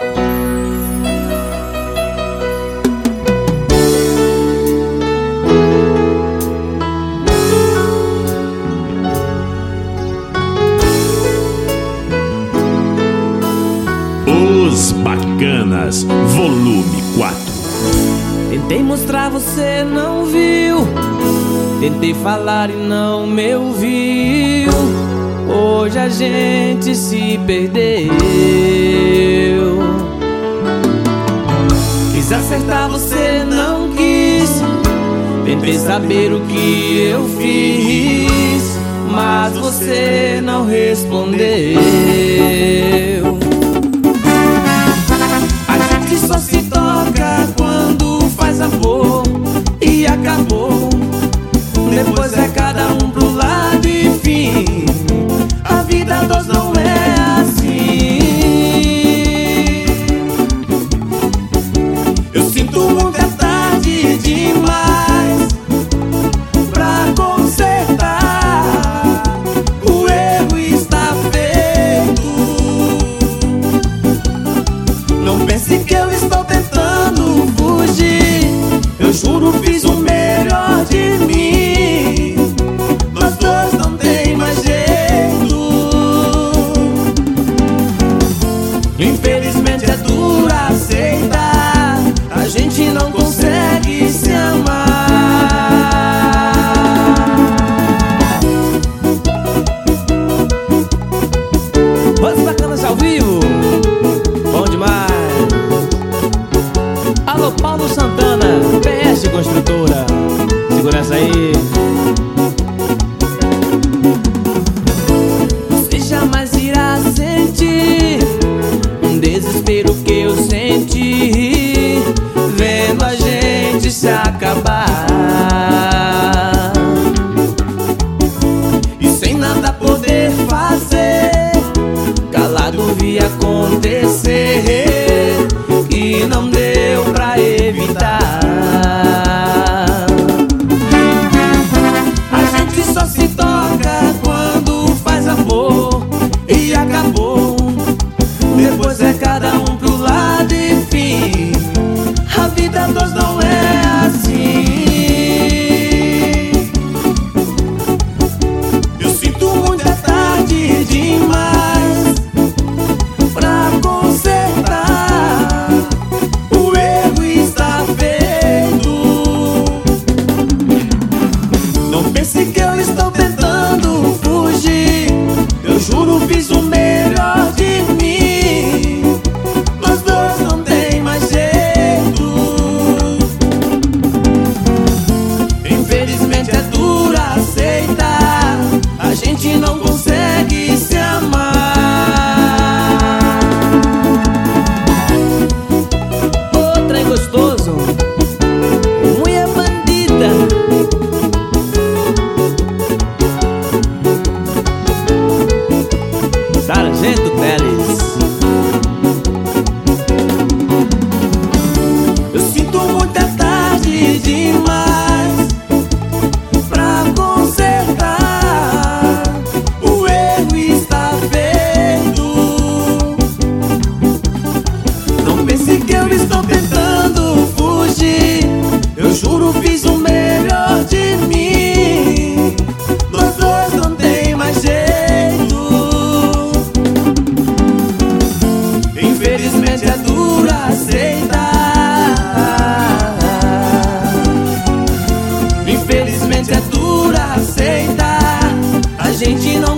Os Bacanas, volume 4. Tentei mostrar, você não viu. Tentei falar e não me ouviu. Hoje a gente se perdeu. Quis acertar, você não quis. Tentei saber o que eu fiz, mas você não respondeu. A gente só se toca quando faz amor e acabou. Depois é cada um pro lado e fim. A vida a dois não é assim. Eu sinto muito, é tarde demais pra consertar. O erro está feito. Não pense que eu estou tentando fugir. Eu juro, fiz o melhor de mim. Nós dois não tem mais jeito. Infelizmente é duro aceitar. A gente não consegue se amar. Os Bacanas ao vivo, bom demais. Alô, Paulo Santana, PS Construtora. Segura essa aí. Você jamais irá sentir um desespero que eu senti vendo a gente se acabar. E sem nada poder fazer, calado vi acontecer e não deu pra evitar. A gente só se toca quando faz amor e acabou. Depois é cada um pro lado e fim. A vida a dois não é assim. Eu sinto muito, é tarde demais pra consertar. O erro está feito. Não pense que eu estou tentando fugir. Eu juro, fiz o melhor de mim. Nós dois não tem mais jeito. Infelizmente é duro aceitar. A gente não consegue se amar. Ô, trem gostoso, mulher bandida. Sargento Teles. Eu sinto muito, é tarde demais pra consertar. O erro está feito. Não pense que eu estou tentando fugir. Eu juro, fiz o melhor de mim. Nós dois não tem mais jeito. Infelizmente é duro aceitar. Infelizmente é duro aceitar. A gente não